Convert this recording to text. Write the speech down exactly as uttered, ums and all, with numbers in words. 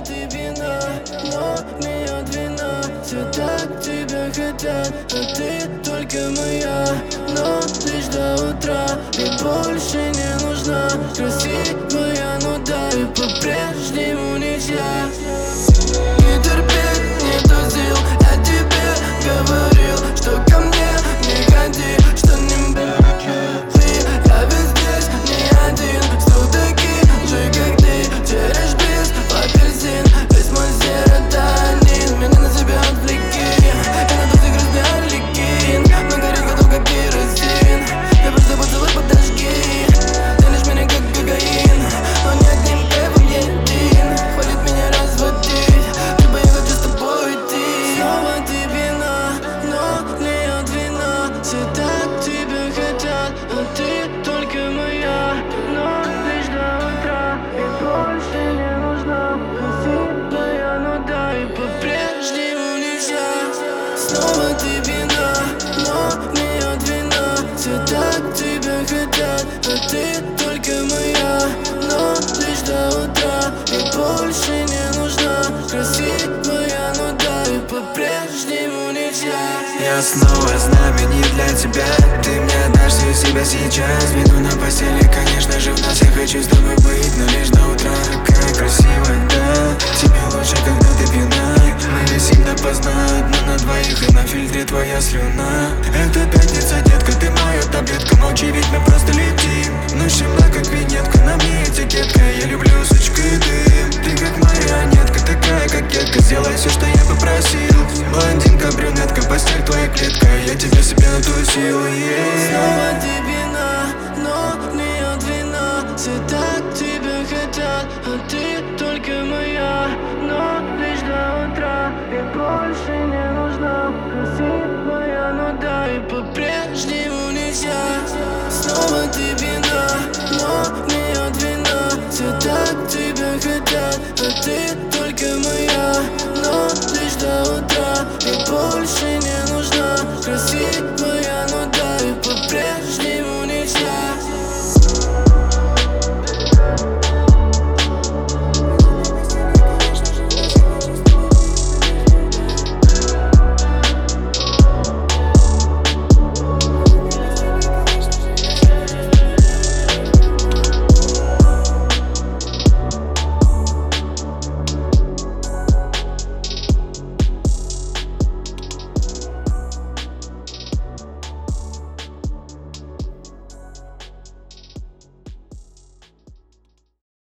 ты вина, но не от вина. Все так тебя хотят, а ты только моя. Но лишь до утра, и больше не нужна. Красивая, ну да, и по-прежнему нельзя. Не терпеть, нету сил, я тебе говорил, что ко мне не ходи, что не ты. Я ведь здесь не один, сто таких же, как ты. Терешь близ, апельсин, весь мой серотонин. Меня на себя отвлеки, я на дозе грозный арлекин. Но горит готов, как керосин. Я просто поцелуй, подожги. Тянешь меня, как кокаин, но не одним кайфом не один. Хвалит меня разводить, либо я хочу с тобой идти. Снова ты вина, но не от вина. Все так тебя хотят, а ты только моя. Но лишь до утра, и больше не нужна. Красивая, ну да, и по-прежнему нельзя. Снова ты вина, но не от вина. Все так тебя хотят, а ты только моя. Но лишь до утра, и больше не нужна. Красивая, ну да, и по-прежнему нельзя. Я снова знамя не для тебя. Ты мне отдашь всю себя сейчас. Вину на постели, конечно же, в нас. Я хочу с тобой быть, но лишь до утра. Какая красивая, да. Тебе лучше, когда ты пьяна. Мы висим допоздна, одна на двоих, и на фильтре твоя слюна. Это пятница, детка, ты моя таблетка. Молчи, ведь мы просто летим. Ночь темна, как винетка, на мне этикетка. Я люблю сучку и дым. Ты как марионетка, такая кокетка. Сделай все, что я попросил. Блондинка, брюнетка, постель твоя клетка. Я тебе себе на ту силу, yeah. Снова ты вина, но не от вина. Все так тебя хотят, а ты только моя. Но лишь до утра, и больше не нужна. Красивая, ну да, и по-прежнему нельзя. Снова ты вина, но не от вина. Все так тебя хотят, а ты только моя. Но лишь до утра, и больше не